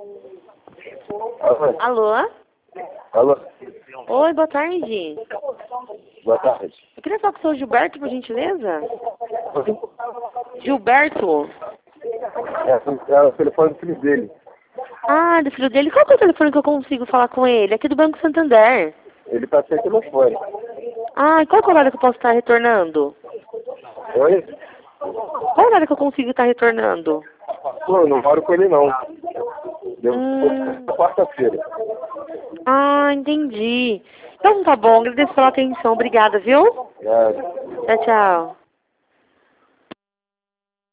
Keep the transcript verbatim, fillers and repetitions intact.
Alô? Alô? Alô? Oi, boa tarde. Boa tarde. Eu queria falar com o seu Gilberto, por gentileza. Gilberto? É, é o telefone do filho dele. Ah, do filho dele. Qual que é o telefone que eu consigo falar com ele? Aqui do Banco Santander. Ele tá sem telefone. Ah, e qual que é o horário que eu posso estar retornando? Oi? Qual é o horário que eu consigo estar retornando? Pô, eu não moro com ele não. Deu Hum. quarta-feira. Ah, entendi. Então tá bom, agradeço pela atenção. Obrigada, viu? É. Tchau, tchau.